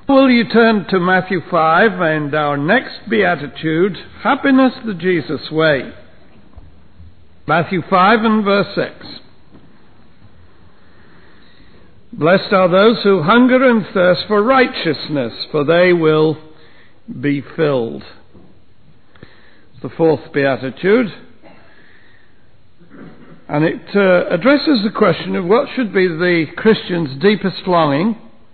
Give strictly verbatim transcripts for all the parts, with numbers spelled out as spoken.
Will you turn to Matthew five and our next beatitude, happiness the Jesus way. Matthew five and verse six. Blessed are those who hunger and thirst for righteousness, for they will be filled. The fourth beatitude. And it uh, addresses the question of what should be the Christian's deepest longing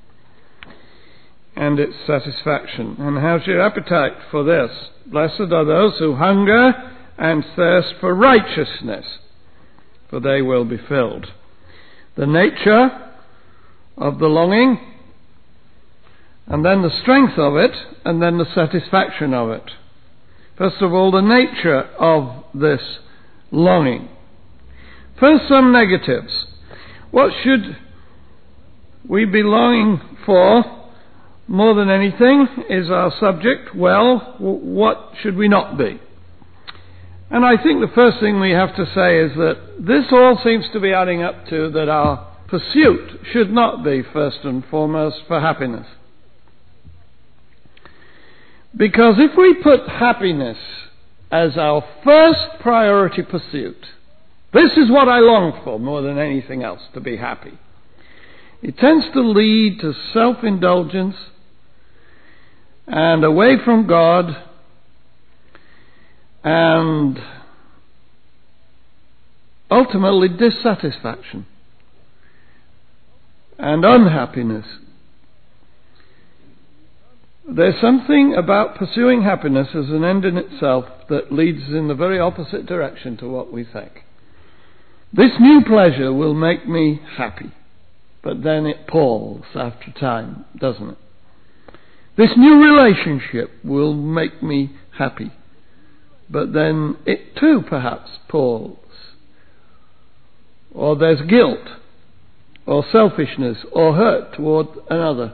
and its satisfaction. And how's your appetite for this? Blessed are those who hunger and thirst for righteousness, for they will be filled. The nature of the longing, and then the strength of it, and then the satisfaction of it. First of all, the nature of this longing. First, some negatives. What should we be longing for more than anything is our subject. Well, w- what should we not be? And I think the first thing we have to say is that this all seems to be adding up to that our pursuit should not be first and foremost for happiness. Because if we put happiness as our first priority pursuit, this is what I long for more than anything else, to be happy. It tends to lead to self-indulgence and away from God and ultimately dissatisfaction and unhappiness. There's something about pursuing happiness as an end in itself that leads in the very opposite direction to what we think. This new pleasure will make me happy, but then it palls after time, doesn't it? This new relationship will make me happy, but then it too perhaps palls. Or there's guilt, or selfishness, or hurt toward another,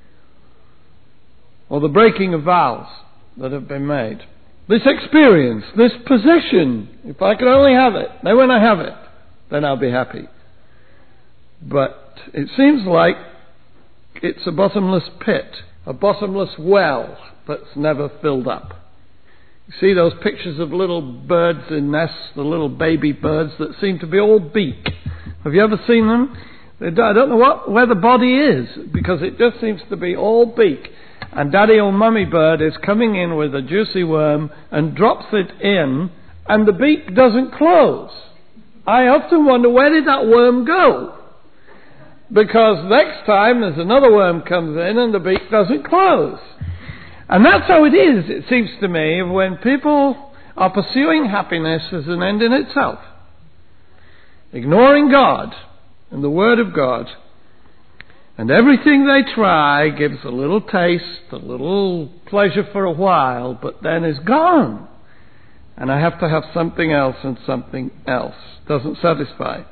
or the breaking of vows that have been made. This experience, this possession, if I could only have it, then when I have it, then I'll be happy. But it seems like it's a bottomless pit, a bottomless well that's never filled up. You see those pictures of little birds in nests, the little baby birds that seem to be all beak. Have you ever seen them? They do, I don't know what where the body is, because it just seems to be all beak. And daddy or mummy bird is coming in with a juicy worm and drops it in, and the beak doesn't close. I often wonder, where did that worm go? Because next time there's another worm comes in and the beak doesn't close. And that's how it is, it seems to me, when people are pursuing happiness as an end in itself, ignoring God and the Word of God, and everything they try gives a little taste, a little pleasure for a while, but then is gone. And I have to have something else, and something else doesn't satisfy.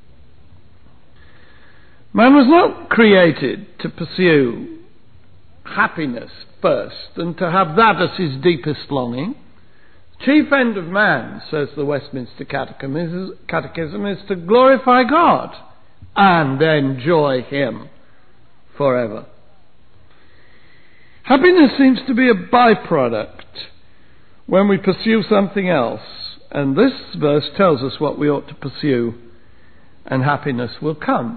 Man was not created to pursue happiness first and to have that as his deepest longing. Chief end of man, says the Westminster Catechism, is, Catechism, is to glorify God and enjoy Him forever. Happiness seems to be a byproduct when we pursue something else, and this verse tells us what we ought to pursue, and happiness will come.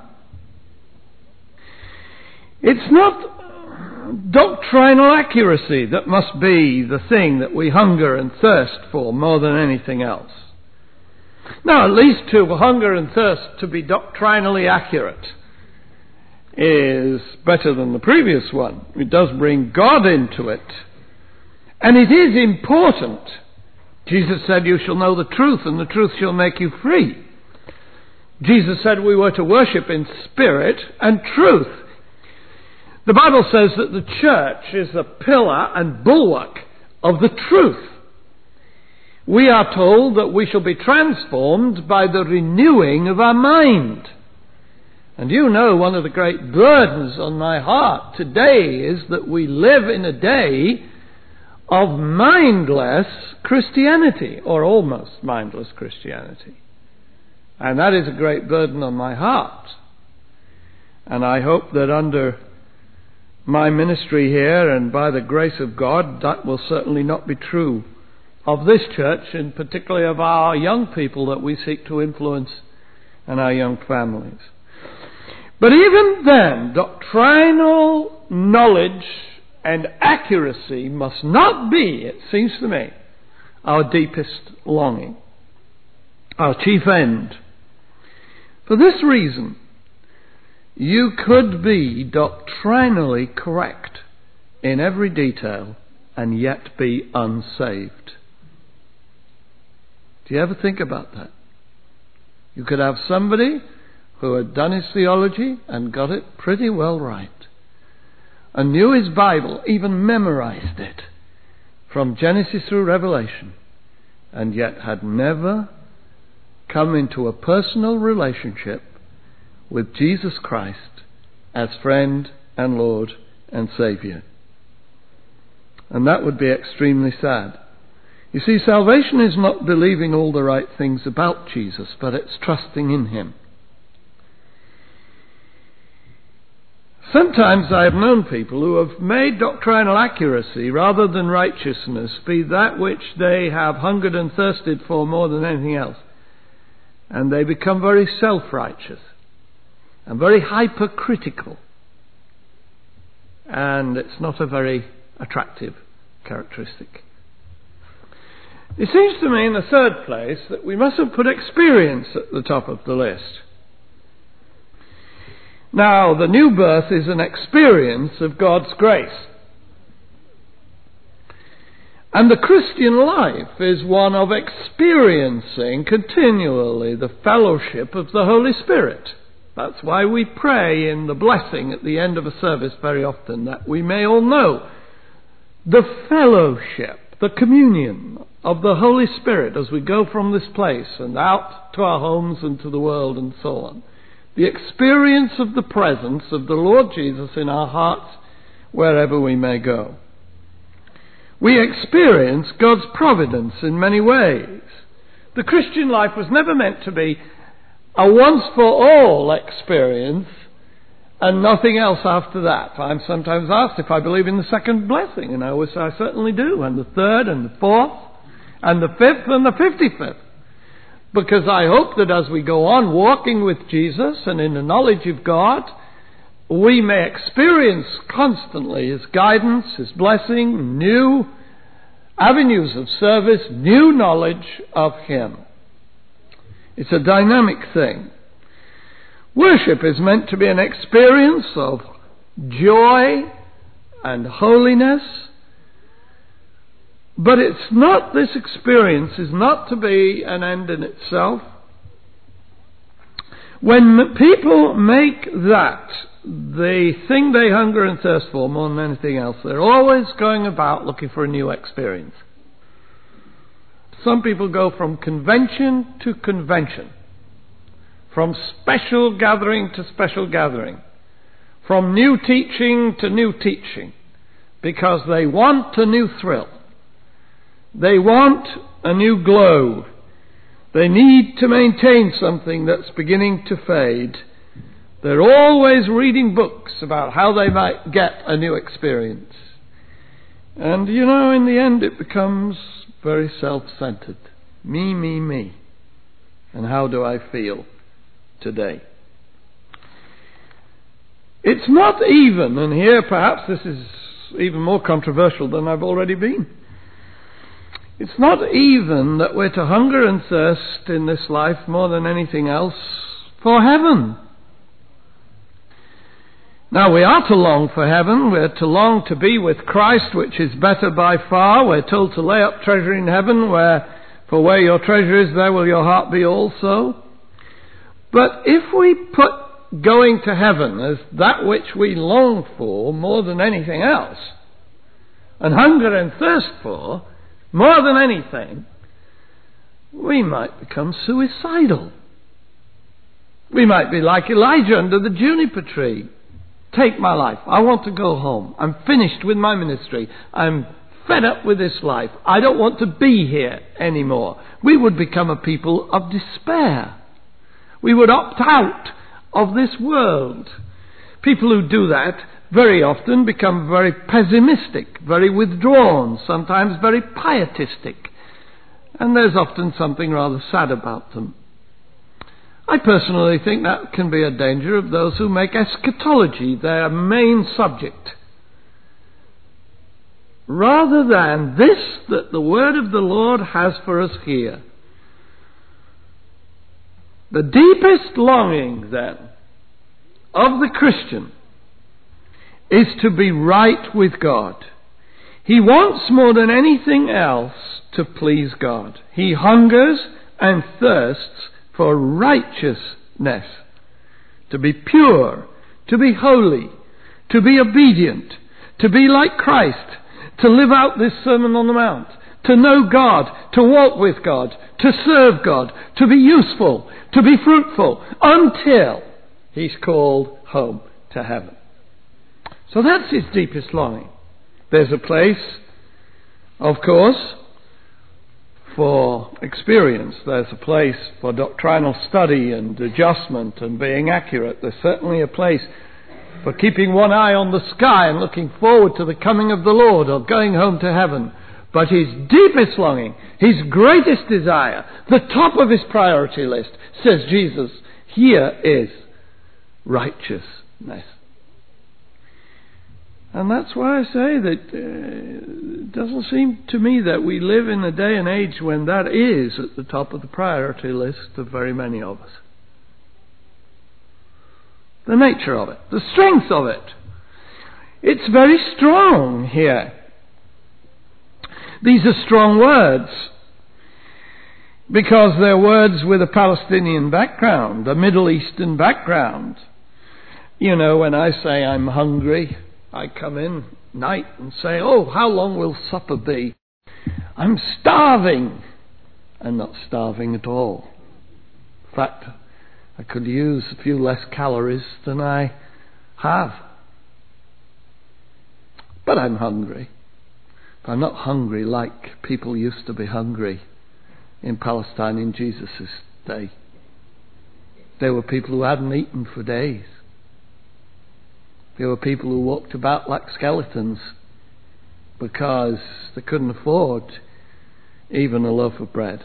It's not doctrinal accuracy that must be the thing that we hunger and thirst for more than anything else. Now, at least to hunger and thirst to be doctrinally accurate is better than the previous one. It does bring God into it. And it is important. Jesus said, you shall know the truth, and the truth shall make you free. Jesus said we were to worship in spirit and truth. The Bible says that the church is the pillar and bulwark of the truth. We are told that we shall be transformed by the renewing of our mind. And you know, one of the great burdens on my heart today is that we live in a day of mindless Christianity, or almost mindless Christianity. And that is a great burden on my heart. And I hope that under my ministry here, and by the grace of God, that will certainly not be true of this church, and particularly of our young people that we seek to influence and our young families. But even then, doctrinal knowledge and accuracy must not be, it seems to me, our deepest longing, our chief end. For this reason, you could be doctrinally correct in every detail and yet be unsaved. Do you ever think about that? You could have somebody who had done his theology and got it pretty well right, and knew his Bible, even memorized it from Genesis through Revelation, and yet had never come into a personal relationship with Jesus Christ as friend and Lord and Saviour. And that would be extremely sad. You see, salvation is not believing all the right things about Jesus, but it's trusting in him. Sometimes I have known people who have made doctrinal accuracy rather than righteousness be that which they have hungered and thirsted for more than anything else. And they become very self-righteous and very hypercritical. And it's not a very attractive characteristic. It seems to me, in the third place, that we mustn't put experience at the top of the list. Now, the new birth is an experience of God's grace. And the Christian life is one of experiencing continually the fellowship of the Holy Spirit. That's why we pray in the blessing at the end of a service very often, that we may all know the fellowship, the communion of the Holy Spirit as we go from this place and out to our homes and to the world and so on. The experience of the presence of the Lord Jesus in our hearts wherever we may go. We experience God's providence in many ways. The Christian life was never meant to be a once-for-all experience and nothing else after that. I'm sometimes asked if I believe in the second blessing, and I always say I certainly do, and the third, and the fourth, and the fifth, and the fifty-fifth. Because I hope that as we go on walking with Jesus and in the knowledge of God, we may experience constantly his guidance, his blessing, new avenues of service, new knowledge of him. It's a dynamic thing. Worship is meant to be an experience of joy and holiness, but it's not, this experience is not to be an end in itself. When people make that the thing they hunger and thirst for more than anything else, they're always going about looking for a new experience. Some people go from convention to convention, from special gathering to special gathering, from new teaching to new teaching, because they want a new thrill. They want a new glow. They need to maintain something that's beginning to fade. They're always reading books about how they might get a new experience. And, you know, in the end it becomes very self-centered. Me, me, me. And how do I feel today? It's not even, and here perhaps this is even more controversial than I've already been, it's not even that we're to hunger and thirst in this life more than anything else for heaven. Now, we are to long for heaven. We're to long to be with Christ, which is better by far. We're told to lay up treasure in heaven, where for where your treasure is, there will your heart be also. But if we put going to heaven as that which we long for more than anything else, and hunger and thirst for more than anything, we might become suicidal. We might be like Elijah under the juniper tree. Take my life. I want to go home. I'm finished with my ministry. I'm fed up with this life. I don't want to be here anymore. We would become a people of despair. We would opt out of this world. People who do that very often become very pessimistic, very withdrawn, sometimes very pietistic. And there's often something rather sad about them. I personally think that can be a danger of those who make eschatology their main subject, rather than this that the word of the Lord has for us here. The deepest longing, then, of the Christian is to be right with God. He wants more than anything else to please God. He hungers and thirsts for righteousness, to be pure, to be holy, to be obedient, to be like Christ, to live out this Sermon on the Mount, to know God, to walk with God, to serve God, to be useful, to be fruitful, until he's called home to heaven. So that's his deepest longing. There's a place, of course, for experience. There's a place for doctrinal study and adjustment and being accurate. There's certainly a place for keeping one eye on the sky and looking forward to the coming of the Lord or going home to heaven. But his deepest longing, his greatest desire, the top of his priority list, says Jesus, here is righteousness. And that's why I say that uh, it doesn't seem to me that we live in a day and age when that is at the top of the priority list of very many of us. The nature of it, the strength of it. It's very strong here. These are strong words because they're words with a Palestinian background, a Middle Eastern background. You know, when I say I'm hungry, I come in night and say, oh, how long will supper be? I'm starving. I'm not starving at all. In fact, I could use a few less calories than I have. But I'm hungry. I'm not hungry like people used to be hungry in Palestine in Jesus' day. There were people who hadn't eaten for days. There were people who walked about like skeletons because they couldn't afford even a loaf of bread.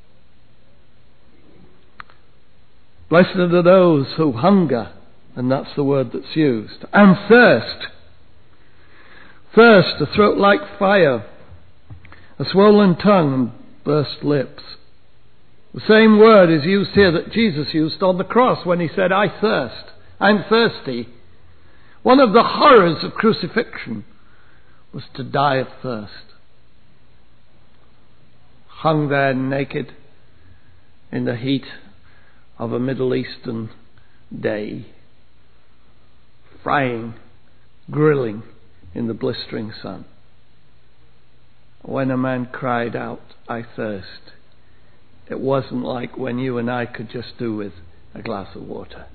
Blessed are those who hunger, and that's the word that's used, and thirst. Thirst, a throat like fire, a swollen tongue and burst lips. The same word is used here that Jesus used on the cross when he said, I thirst, I'm thirsty. One of the horrors of crucifixion was to die of thirst. Hung there naked in the heat of a Middle Eastern day, frying, grilling in the blistering sun. When a man cried out, I thirst, it wasn't like when you and I could just do with a glass of water.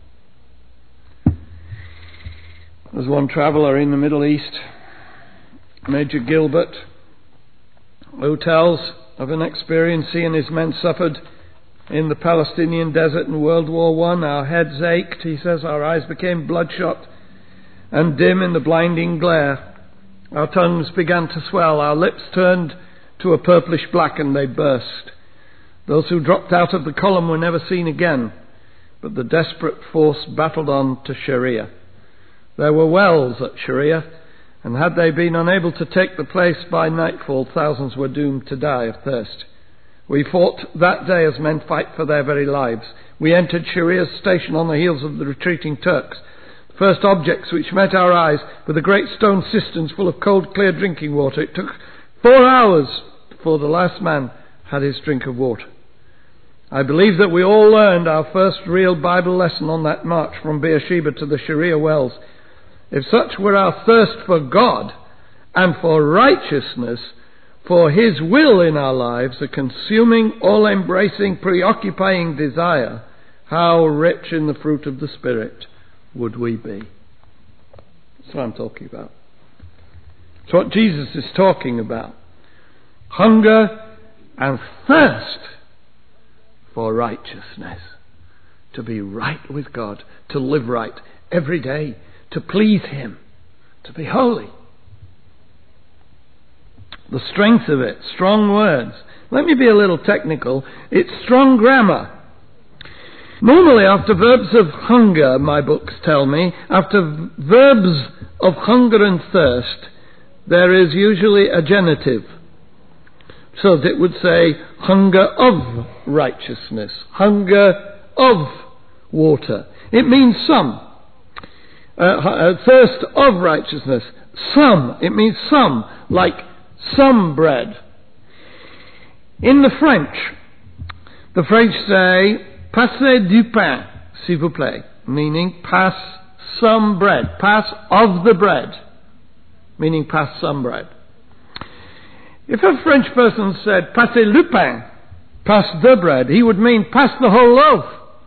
There's one traveller in the Middle East, Major Gilbert, who tells of an experience he and his men suffered in the Palestinian desert in World War One. Our heads ached, he says, our eyes became bloodshot and dim in the blinding glare. Our tongues began to swell, our lips turned to a purplish black and they burst. Those who dropped out of the column were never seen again, but the desperate force battled on to Sharia. There were wells at Sharia, and had they been unable to take the place by nightfall, thousands were doomed to die of thirst. We fought that day as men fight for their very lives. We entered Sharia's station on the heels of the retreating Turks. The first objects which met our eyes were the great stone cisterns full of cold, clear drinking water. It took four hours before the last man had his drink of water. I believe that we all learned our first real Bible lesson on that march from Beersheba to the Sharia wells. If such were our thirst for God and for righteousness, for His will in our lives, a consuming, all-embracing, preoccupying desire, how rich in the fruit of the Spirit would we be? That's what I'm talking about. It's what Jesus is talking about. Hunger and thirst for righteousness. To be right with God, to live right every day, to please Him, to be holy. The strength of it, strong words. Let me be a little technical. It's strong grammar. Normally, after verbs of hunger, my books tell me, after verbs of hunger and thirst, there is usually a genitive. So that it would say, hunger of righteousness, hunger of water. It means some. Uh, thirst of righteousness, some. It means some, like some bread. In the French, the French say, passez du pain, s'il vous plaît, meaning pass some bread, pass of the bread, meaning pass some bread. If a French person said, passez le pain, pass the bread, he would mean pass the whole loaf.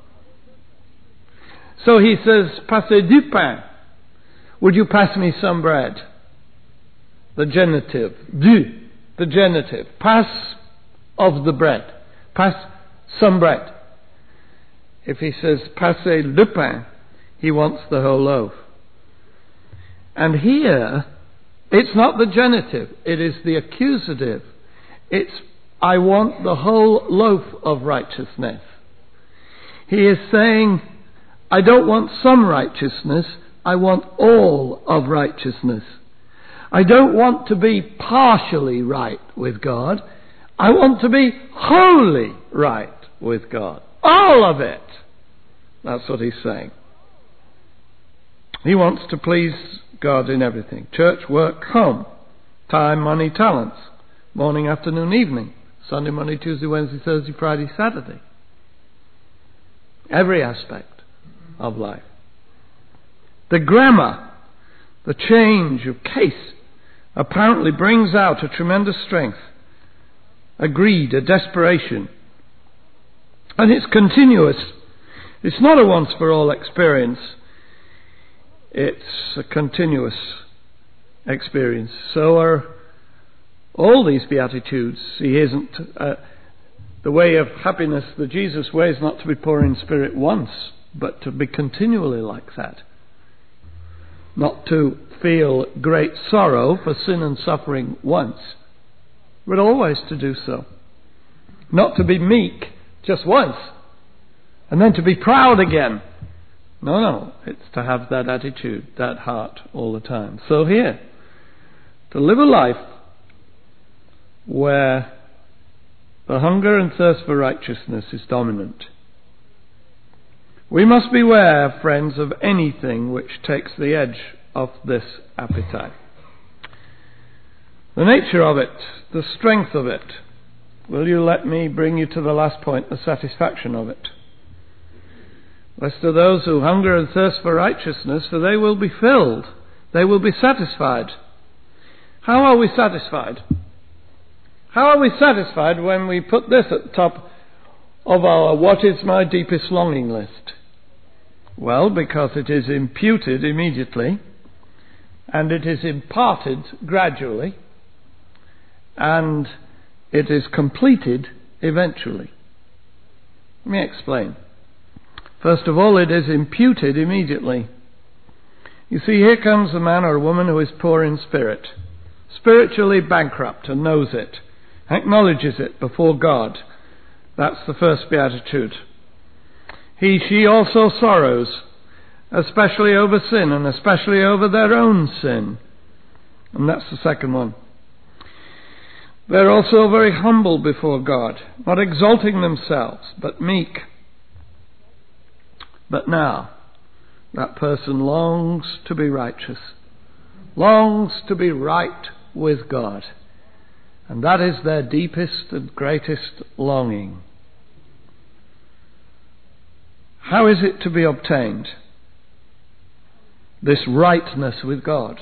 So he says, passez du pain. Would you pass me some bread? The genitive. Du, the genitive. Pass of the bread. Pass some bread. If he says, passez le pain, he wants the whole loaf. And here, it's not the genitive, it is the accusative. It's, I want the whole loaf of righteousness. He is saying, I don't want some righteousness, I want all of righteousness. I don't want to be partially right with God, I want to be wholly right with God. All of it. That's what he's saying. He wants to please God in everything. Church, work, home. Time, money, talents. Morning, afternoon, evening. Sunday, Monday, Tuesday, Wednesday, Thursday, Friday, Saturday. Every aspect of life. The grammar, the change of case, apparently brings out a tremendous strength, a greed, a desperation. And it's continuous. It's not a once-for-all experience. It's a continuous experience. So are all these Beatitudes. He isn't... Uh, the way of happiness, the Jesus way, is not to be poor in spirit once, but to be continually like that. Not to feel great sorrow for sin and suffering once, but always to do so. Not to be meek just once, and then to be proud again. No, no, it's to have that attitude, that heart all the time. So here, to live a life where the hunger and thirst for righteousness is dominant. We must beware, friends, of anything which takes the edge off this appetite. The nature of it, the strength of it. Will you let me bring you to the last point, the satisfaction of it? Blessed are those who hunger and thirst for righteousness, for they will be filled. They will be satisfied. How are we satisfied? How are we satisfied when we put this at the top of our what is my deepest longing list? Well, because it is imputed immediately, and it is imparted gradually, and it is completed eventually. Let me explain. First of all, it is imputed immediately. You see, here comes a man or a woman who is poor in spirit, spiritually bankrupt, and knows it, acknowledges it before God. That's the first beatitude. He, she also sorrows, especially over sin, and especially over their own sin. And that's the second one. They're also very humble before God, not exalting themselves, but meek. But now, that person longs to be righteous, longs to be right with God. And that is their deepest and greatest longing. How is it to be obtained? This rightness with God.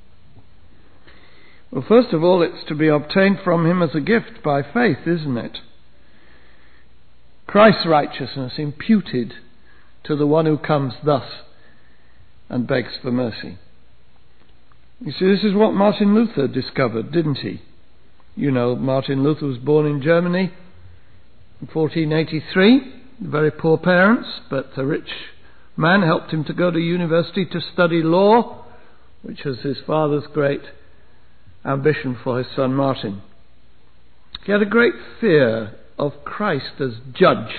Well, first of all, it's to be obtained from Him as a gift by faith, isn't it? Christ's righteousness imputed to the one who comes thus and begs for mercy. You see, this is what Martin Luther discovered, didn't he? You know, Martin Luther was born in Germany in fourteen eighty-three. Very poor parents, but a rich man helped him to go to university to study law. which was his father's great ambition for his son Martin. He had a great fear of Christ as judge.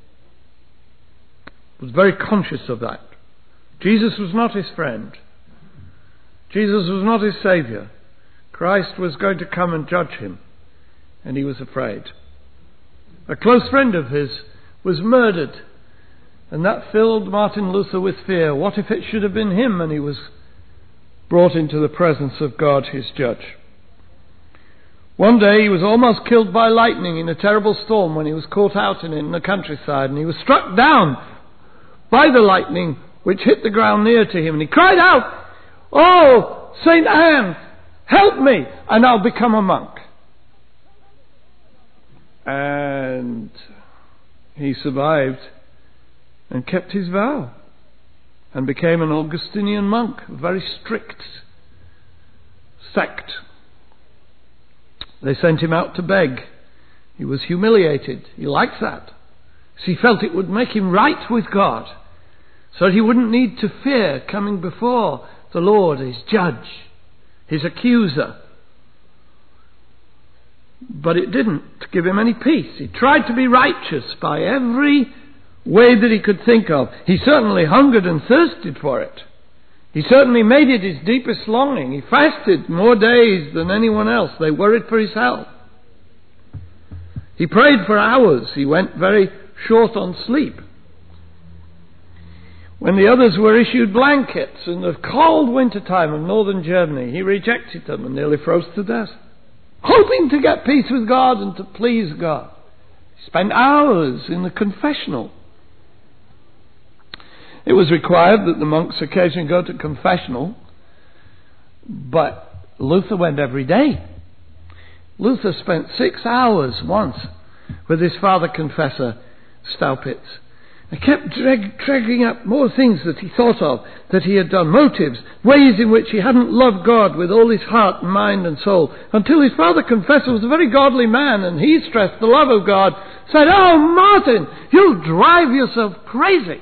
He was very conscious of that. Jesus was not his friend. Jesus was not his saviour. Christ was going to come and judge him, and he was afraid. A close friend of his was murdered, and that filled Martin Luther with fear. What if it should have been him and he was brought into the presence of God, his judge? One day he was almost killed by lightning in a terrible storm when he was caught out in it in the countryside, and he was struck down by the lightning which hit the ground near to him, and he cried out, "Oh, Saint Anne, help me, and I'll become a monk." And he survived and kept his vow and became an Augustinian monk, a very strict sect. They sent him out to beg. He was humiliated. He liked that. So he felt it would make him right with God, so he wouldn't need to fear coming before the Lord, his judge, his accuser. But it didn't give him any peace. He tried to be righteous by every way that he could think of. He certainly hungered and thirsted for it. He certainly made it his deepest longing. He fasted more days than anyone else. They worried for his health. He prayed for hours. He went very short on sleep. When the others were issued blankets in the cold winter time of northern Germany, he rejected them and nearly froze to death, hoping to get peace with God and to please God. He spent hours in the confessional. It was required that the monks occasionally go to confessional, but Luther went every day. Luther spent six hours once with his father confessor, Staupitz. He kept drag, dragging up more things that he thought of, that he had done, motives, ways in which he hadn't loved God with all his heart and mind and soul, until his father confessor was a very godly man, and he stressed the love of God, said, "Oh, Martin, you'll drive yourself crazy."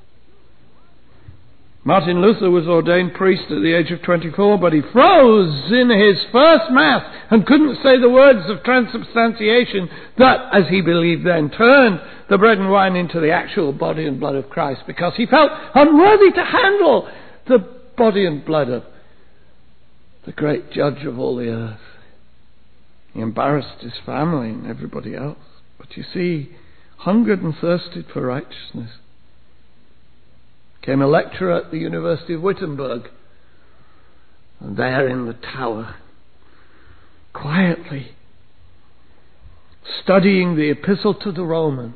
Martin Luther was ordained priest at the age of twenty-four, but he froze in his first Mass and couldn't say the words of transubstantiation that, as he believed then, turned the bread and wine into the actual body and blood of Christ, because he felt unworthy to handle the body and blood of the great judge of all the earth. He embarrassed his family and everybody else. But you see, hungered and thirsted for righteousness. Became a lecturer at the University of Wittenberg, and there in the tower, quietly studying the epistle to the Romans,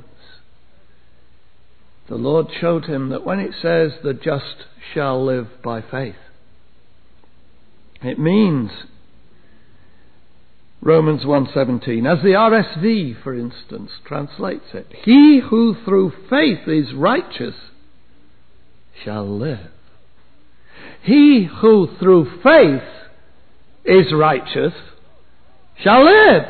the Lord showed him that when it says the just shall live by faith, it means Romans one seventeen, as the R S V, for instance, translates it, he who through faith is righteous shall live. He who through faith is righteous shall live.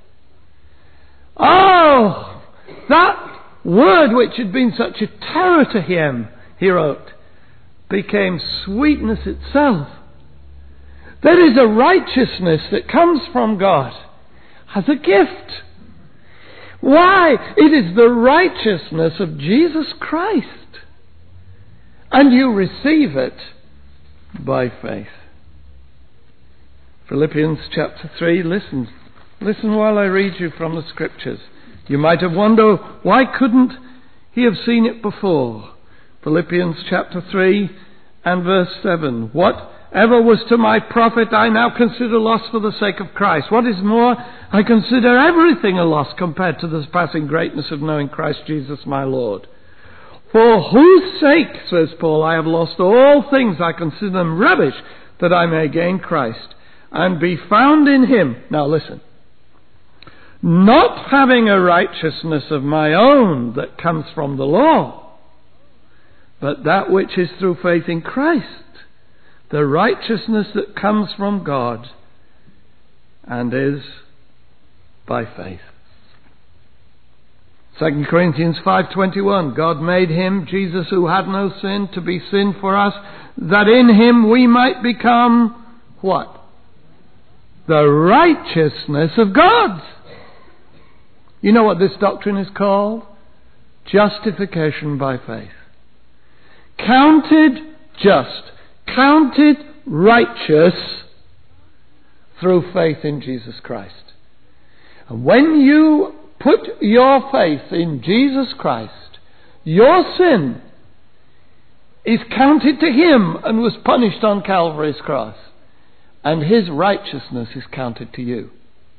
Oh, that word which had been such a terror to him, he wrote, became sweetness itself. There is a righteousness that comes from God as a gift. Why? It is the righteousness of Jesus Christ. And you receive it by faith. Philippians chapter three, listen. Listen while I read you from the Scriptures. You might have wondered, why couldn't he have seen it before? Philippians chapter three and verse seven. Whatever was to my profit, I now consider loss for the sake of Christ. What is more, I consider everything a loss compared to the surpassing greatness of knowing Christ Jesus my Lord. For whose sake, says Paul, I have lost all things, I consider them rubbish, that I may gain Christ, and be found in him. Now listen. Not having a righteousness of my own that comes from the law, but that which is through faith in Christ, the righteousness that comes from God, and is by faith. Second Corinthians five twenty-one, God made him, Jesus who had no sin, to be sin for us, that in him we might become, what? The righteousness of God. You know what this doctrine is called? Justification by faith. Counted just, counted righteous through faith in Jesus Christ. And when you put your faith in Jesus Christ, your sin is counted to him and was punished on Calvary's cross, and his righteousness is counted to you.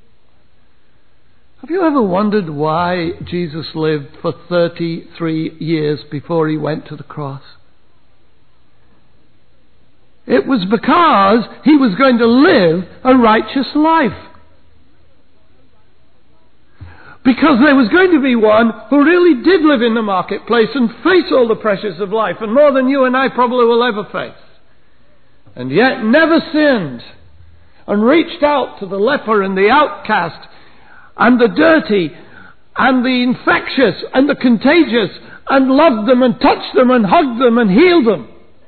Have you ever wondered why Jesus lived for thirty-three years before he went to the cross? It was because he was going to live a righteous life. Because there was going to be one who really did live in the marketplace and face all the pressures of life, and more than you and I probably will ever face. And yet never sinned, and reached out to the leper and the outcast, and the dirty, and the infectious, and the contagious, and loved them, and touched them, and hugged them, and healed them.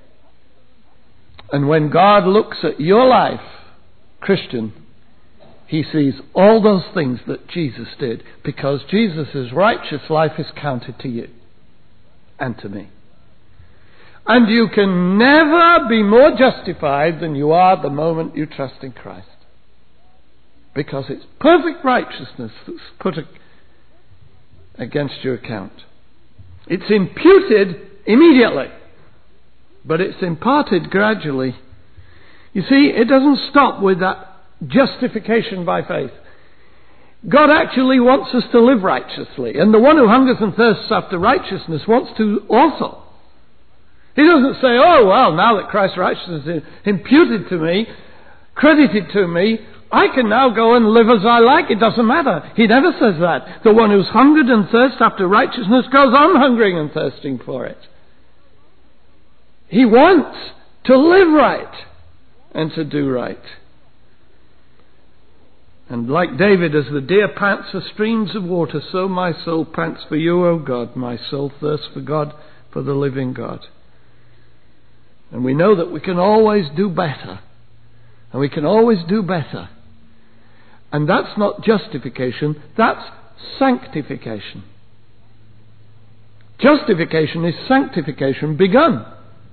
And when God looks at your life, Christian, he sees all those things that Jesus did, because Jesus' righteous life is counted to you and to me. And you can never be more justified than you are the moment you trust in Christ. Because it's perfect righteousness that's put against your account. It's imputed immediately, but it's imparted gradually. You see, it doesn't stop with that justification by faith. God actually wants us to live righteously, and the one who hungers and thirsts after righteousness wants to also. He doesn't say, oh, well, now that Christ's righteousness is imputed to me, credited to me, I can now go and live as I like. It doesn't matter. He never says that. The one who's hungered and thirsts after righteousness goes on hungering and thirsting for it. He wants to live right and to do right. And like David, as the deer pants for streams of water, so my soul pants for you, O God. My soul thirsts for God, for the living God. And we know that we can always do better. And we can always do better. And that's not justification, that's sanctification. Justification is sanctification begun.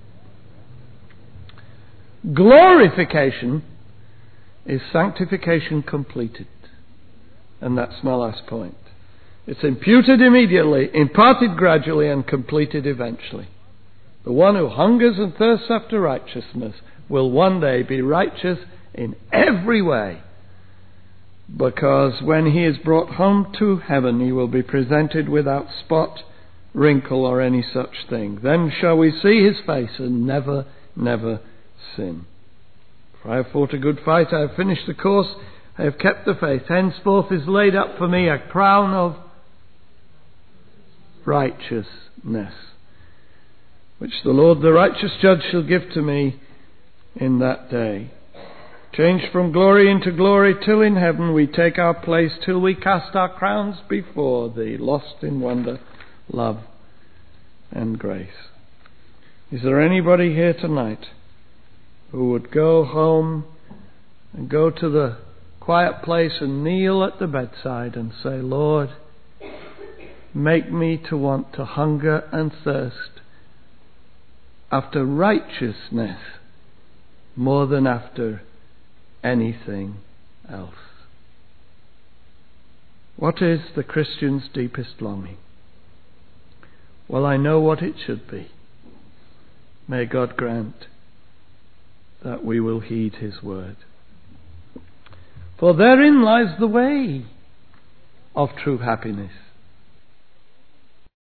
Glorification is sanctification completed. And that's my last point. It's imputed immediately, imparted gradually, and completed eventually. The one who hungers and thirsts after righteousness will one day be righteous in every way, because when he is brought home to heaven, he will be presented without spot, wrinkle, or any such thing. Then shall we see his face and never, never sin. For I have fought a good fight, I have finished the course, I have kept the faith. Henceforth is laid up for me a crown of righteousness, which the Lord the righteous judge shall give to me in that day. Changed from glory into glory, till in heaven we take our place, till we cast our crowns before thee, lost in wonder, love, and grace. Is there anybody here tonight who would go home and go to the quiet place and kneel at the bedside and say, Lord, make me to want to hunger and thirst after righteousness more than after anything else? What is the Christian's deepest longing? Well, I know what it should be. May God grant that we will heed his word. For therein lies the way of true happiness.